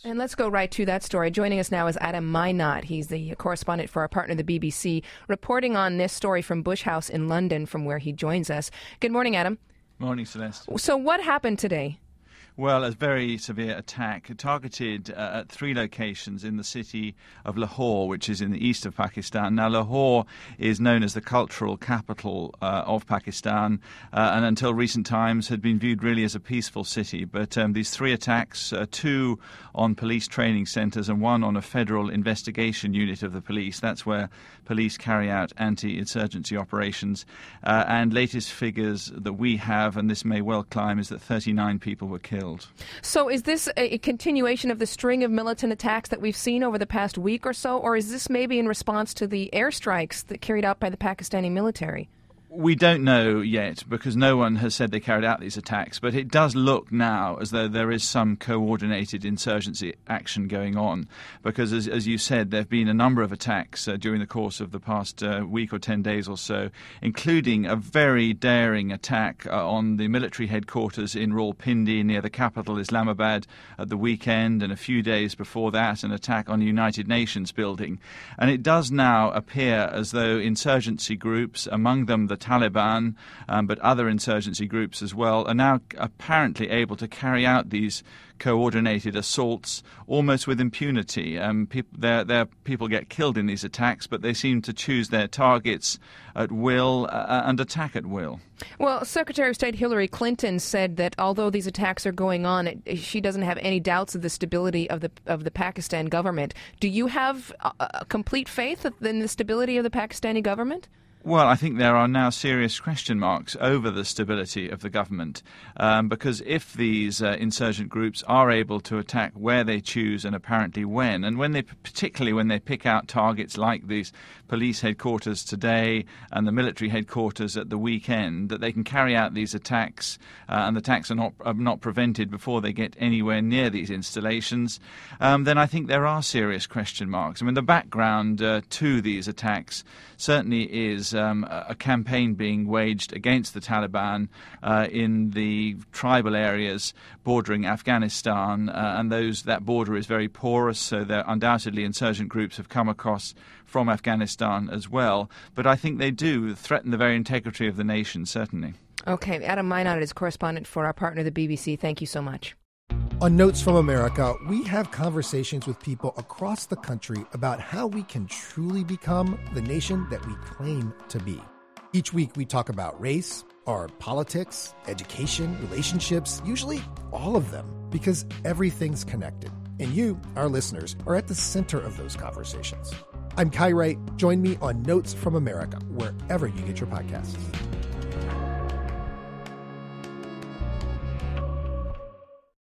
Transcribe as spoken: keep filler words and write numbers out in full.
And let's go right to that story. Joining us now is Adam Minot. He's the correspondent for our partner, the B B C, reporting on this story from Bush House in London, from where he joins us. Good morning, Adam. Morning, Celeste. So what happened today? Well, a very severe attack targeted uh, at three locations in the city of Lahore, which is in the east of Pakistan. Now, Lahore is known as the cultural capital uh, of Pakistan, uh, and until recent times had been viewed really as a peaceful city. But um, these three attacks, uh, two on police training centres and one on a federal investigation unit of the police, that's where police carry out anti-insurgency operations. Uh, and latest figures that we have, and this may well climb, is that thirty-nine people were killed. So is this a continuation of the string of militant attacks that we've seen over the past week or so, or is this maybe in response to the airstrikes that carried out by the Pakistani military? We don't know yet, because no one has said they carried out these attacks, but it does look now as though there is some coordinated insurgency action going on, because as, as you said, there have been a number of attacks uh, during the course of the past uh, week or ten days or so, including a very daring attack uh, on the military headquarters in Rawalpindi near the capital Islamabad at the weekend, and a few days before that an attack on the United Nations building. And it does now appear as though insurgency groups, among them the Taliban, um, but other insurgency groups as well, are now apparently able to carry out these coordinated assaults almost with impunity. Um, people, their, their people get killed in these attacks, but they seem to choose their targets at will uh, and attack at will. Well, Secretary of State Hillary Clinton said that although these attacks are going on, it, she doesn't have any doubts of the stability of the of the Pakistan government. Do you have a, a complete faith in the stability of the Pakistani government? Well, I think there are now serious question marks over the stability of the government, um, because if these uh, insurgent groups are able to attack where they choose and apparently when, and when they, particularly when they pick out targets like these police headquarters today and the military headquarters at the weekend, that they can carry out these attacks, uh, and the attacks are not are not prevented before they get anywhere near these installations, um, then I think there are serious question marks. I mean, the background uh, to these attacks certainly is Um, a campaign being waged against the Taliban uh, in the tribal areas bordering Afghanistan, uh, and those that border is very porous, so there undoubtedly insurgent groups have come across from Afghanistan as well. But I think they do threaten the very integrity of the nation, certainly. Okay, Adam Minot is correspondent for our partner, the B B C. Thank you so much. On Notes from America, we have conversations with people across the country about how we can truly become the nation that we claim to be. Each week we talk about race, our politics, education, relationships, usually all of them, because everything's connected. And you, our listeners, are at the center of those conversations. I'm Kai Wright. Join me on Notes from America, wherever you get your podcasts.